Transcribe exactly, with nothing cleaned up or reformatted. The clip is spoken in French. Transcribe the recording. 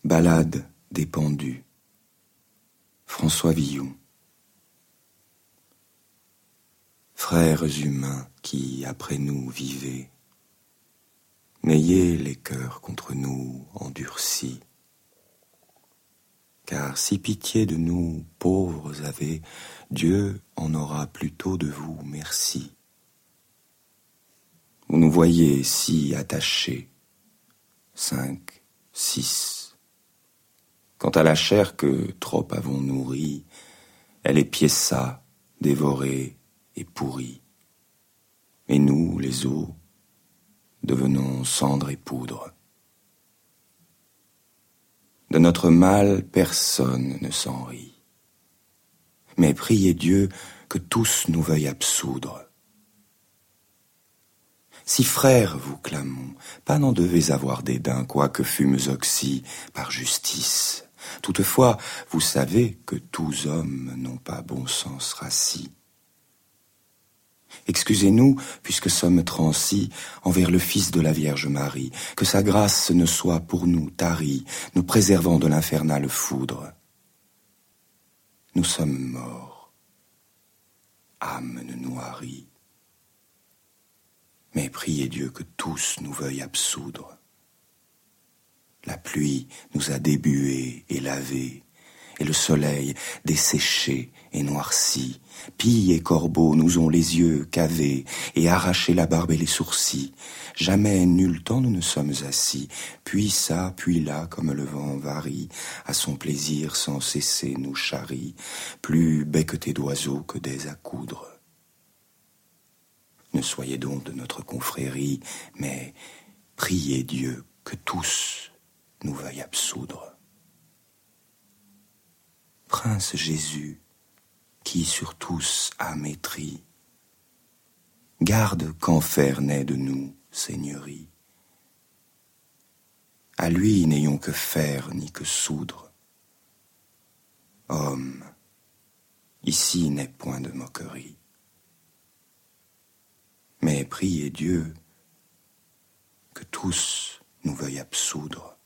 Ballade des pendus. François Villon. Frères humains qui, après nous, vivez, n'ayez les cœurs contre nous endurcis, car si pitié de nous, pauvres avez, Dieu en aura plutôt de vous merci. Vous nous voyez si attachés, cinq, six. Quant à la chair que trop avons nourrie, elle est piéça, dévorée et pourrie. Et nous, les os, devenons cendre et poudre. De notre mal, personne ne s'en rit. Mais priez Dieu que tous nous veuillent absoudre. Si frères vous clamons, pas n'en devez avoir dédain, quoique fûmes oxy par justice. Toutefois, vous savez que tous hommes n'ont pas bon sens rassis. Excusez-nous, puisque sommes transis envers le Fils de la Vierge Marie, que sa grâce ne soit pour nous tarie, nous préservant de l'infernale foudre. Nous sommes morts, âme ne nous harit, mais priez Dieu que tous nous veuillent absoudre. La pluie nous a débués et lavés, et le soleil desséché et noirci. Pie et corbeaux nous ont les yeux cavés et arraché la barbe et les sourcils. Jamais nul temps nous ne sommes assis, puis ça, puis là, comme le vent varie, à son plaisir sans cesser nous charrie, plus becquetés d'oiseaux que des à coudre. Ne soyez donc de notre confrérie, mais priez Dieu que tous nous veuillent absoudre. Prince Jésus, qui sur tous a maîtrise, garde qu'enfer n'ait de nous seigneurie. À lui n'ayons que faire ni que soudre. Homme, ici n'est point de moquerie. Mais priez Dieu que tous nous veuillent absoudre.